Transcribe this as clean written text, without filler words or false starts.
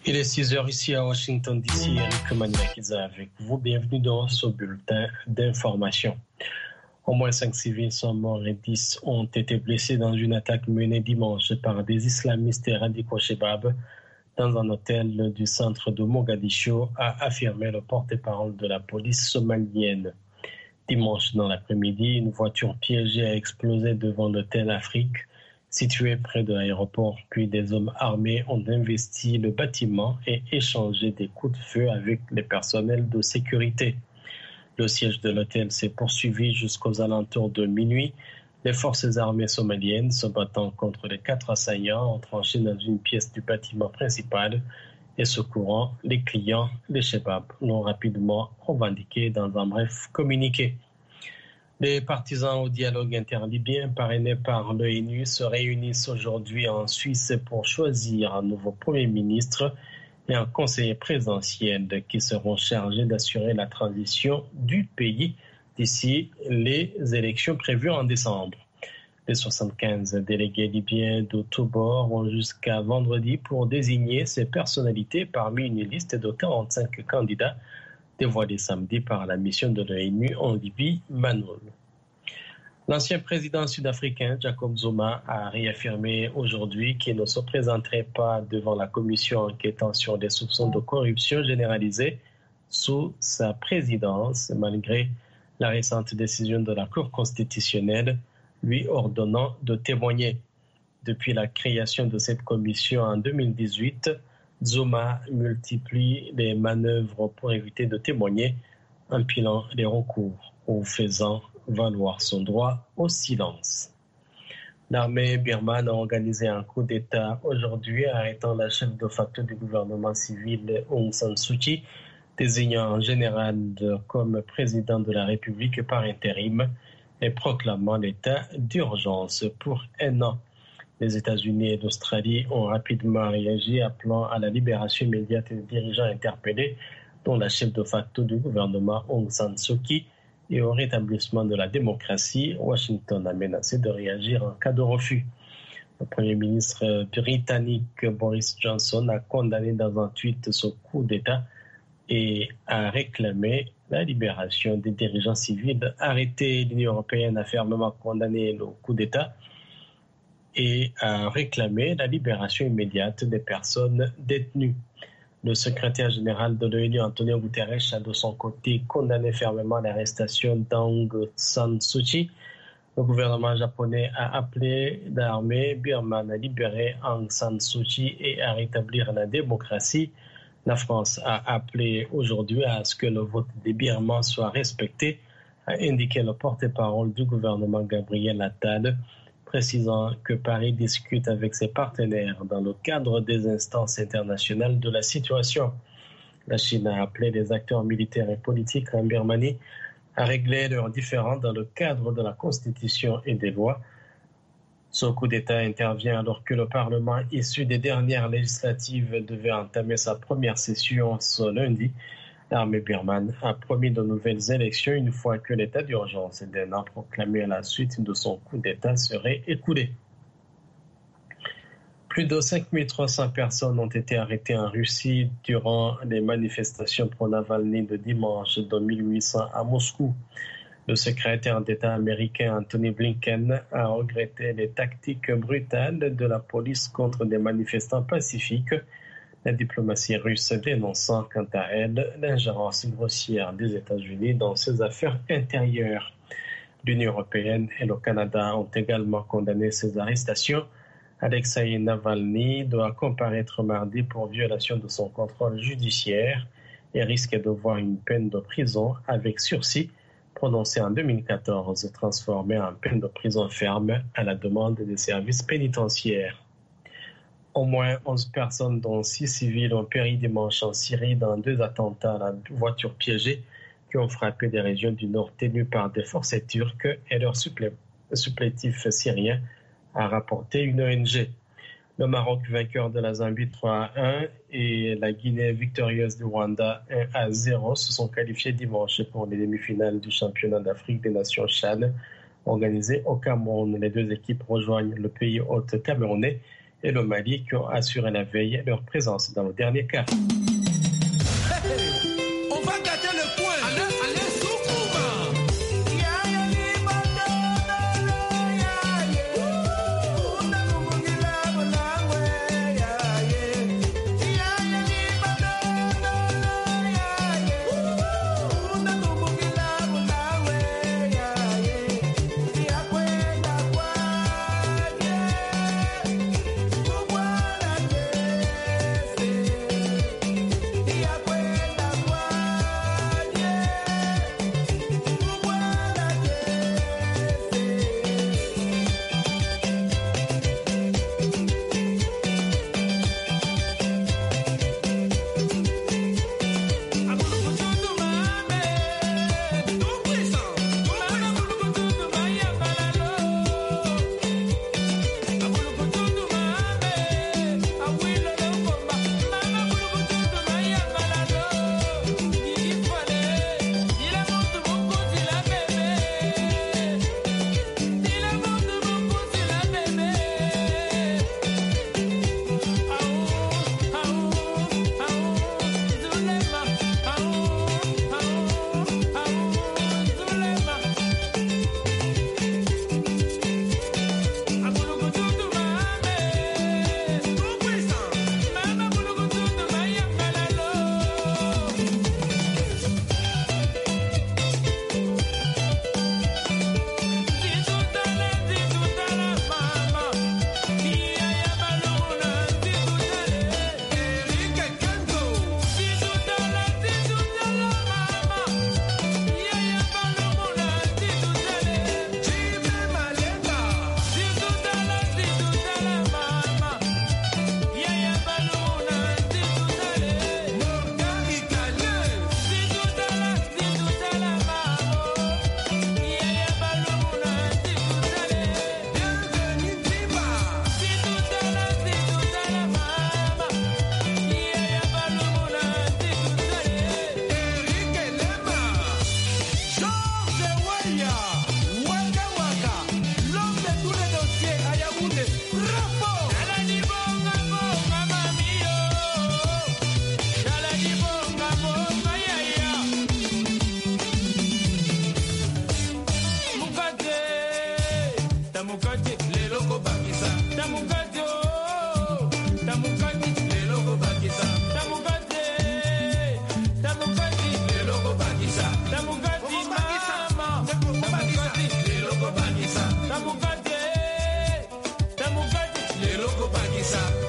Il est 6h ici à Washington DC. Eric Maniakiza avec vous. Bienvenue dans ce bulletin d'information. Au moins 5 civils sont morts et 10 ont été blessés dans une attaque menée dimanche par des islamistes et radicaux Shebab dans un hôtel du centre de Mogadiscio, a affirmé le porte-parole de la police somalienne. Dimanche dans l'après-midi, une voiture piégée a explosé devant l'hôtel Afrique, situé près de l'aéroport, puis des hommes armés ont investi le bâtiment et échangé des coups de feu avec les personnels de sécurité. Le siège de l'hôtel s'est poursuivi jusqu'aux alentours de minuit. Les forces armées somaliennes se battant contre les 4 assaillants ont tranché dans une pièce du bâtiment principal et secourant les clients. Les Shebab l'ont rapidement revendiqué dans un bref communiqué. Les partisans au dialogue interlibyen parrainés par l'ONU se réunissent aujourd'hui en Suisse pour choisir un nouveau Premier ministre et un conseiller présidentiel qui seront chargés d'assurer la transition du pays d'ici les élections prévues en décembre. Les 75 délégués libyens de tous bords ont jusqu'à vendredi pour désigner ces personnalités parmi une liste de 45 candidats dévoilée samedi par la mission de l'ONU en Libye, Manol. L'ancien président sud-africain Jacob Zuma a réaffirmé aujourd'hui qu'il ne se présenterait pas devant la commission enquêtant sur des soupçons de corruption généralisée sous sa présidence, malgré la récente décision de la Cour constitutionnelle lui ordonnant de témoigner. Depuis la création de cette commission en 2018, Zuma multiplie les manœuvres pour éviter de témoigner, empilant les recours ou faisant valoir son droit au silence. L'armée birmane a organisé un coup d'État aujourd'hui, arrêtant la chef de facto du gouvernement civil Aung San Suu Kyi, désignant un général comme président de la République par intérim et proclamant l'état d'urgence pour 1 an. Les États-Unis et l'Australie ont rapidement réagi, appelant à la libération immédiate des dirigeants interpellés, dont la chef de facto du gouvernement Aung San Suu Kyi, et au rétablissement de la démocratie. Washington a menacé de réagir en cas de refus. Le Premier ministre britannique Boris Johnson a condamné dans un tweet ce coup d'État et a réclamé la libération des dirigeants civils arrêtés. L'Union européenne a fermement condamné le coup d'État et a réclamé la libération immédiate des personnes détenues. Le secrétaire général de l'ONU, Antonio Guterres, a de son côté condamné fermement l'arrestation d'Aung San Suu Kyi. Le gouvernement japonais a appelé l'armée birmane à libérer Aung San Suu Kyi et à rétablir la démocratie. La France a appelé aujourd'hui à ce que le vote des Birmans soit respecté, a indiqué le porte-parole du gouvernement Gabriel Attal, précisant que Paris discute avec ses partenaires dans le cadre des instances internationales de la situation. La Chine a appelé les acteurs militaires et politiques en Birmanie à régler leurs différends dans le cadre de la Constitution et des lois. Ce coup d'État intervient alors que le Parlement issu des dernières législatives devait entamer sa première session ce lundi. L'armée birmane a promis de nouvelles élections une fois que l'état d'urgence d'1 an proclamé à la suite de son coup d'État serait écoulé. Plus de 5300 personnes ont été arrêtées en Russie durant les manifestations pro Navalny de dimanche 2800 à Moscou. Le secrétaire d'État américain Anthony Blinken a regretté les tactiques brutales de la police contre des manifestants pacifiques. La diplomatie russe dénonçant quant à elle l'ingérence grossière des États-Unis dans ses affaires intérieures. L'Union européenne et le Canada ont également condamné ces arrestations. Alexei Navalny doit comparaître mardi pour violation de son contrôle judiciaire et risque de voir une peine de prison avec sursis prononcée en 2014, transformée en peine de prison ferme à la demande des services pénitentiaires. Au moins 11 personnes, dont 6 civils, ont péri dimanche en Syrie dans 2 attentats à la voiture piégée qui ont frappé des régions du nord tenues par des forces turques et leurs supplétifs syriens, a rapporté une ONG. Le Maroc, vainqueur de la Zambie 3-1, et la Guinée, victorieuse du Rwanda 1-0, se sont qualifiés dimanche pour les demi-finales du championnat d'Afrique des Nations CHAN, organisé au Cameroun. Les 2 équipes rejoignent le pays hôte camerounais et le Mali qui ont assuré la veille leur présence dans le dernier cas. On va gâter le point. Pakistan.